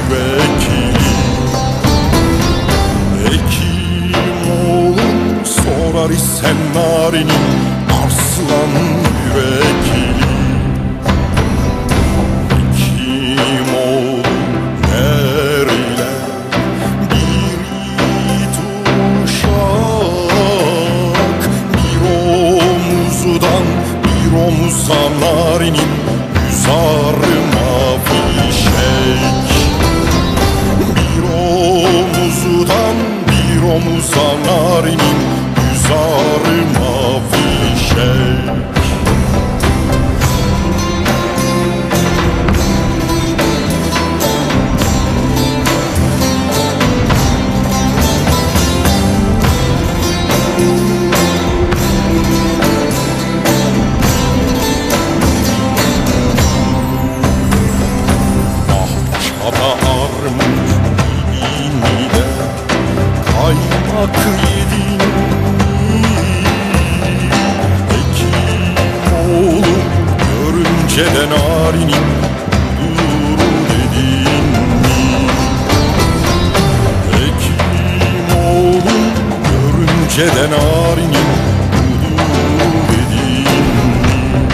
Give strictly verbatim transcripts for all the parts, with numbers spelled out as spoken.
müvekkili. Hekimoğlum sorar isen narinin arslan müvekkili. Hekimoğlum neryle bir it uşak, bir omuzdan bir omuza narinin yüzarı mavişek. Bir omuzdan bir omuza narinin yüzarı mavişek. Kaymak yedin Hekimoğlum görünce de narinin dur dedin mi? Hekimoğlum görünce de narinin dur dedin mi?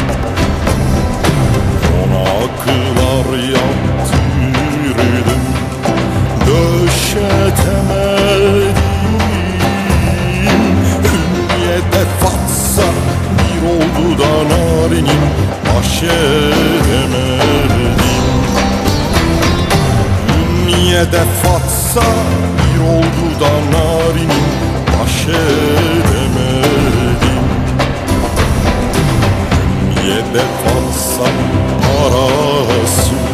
Konaklar yaptırdım, döşetemedim. Defatsa bir oldu da narinin baş edemedim. Niye defatsa bir oldu da narinin baş edemedim. Niye defatsa arası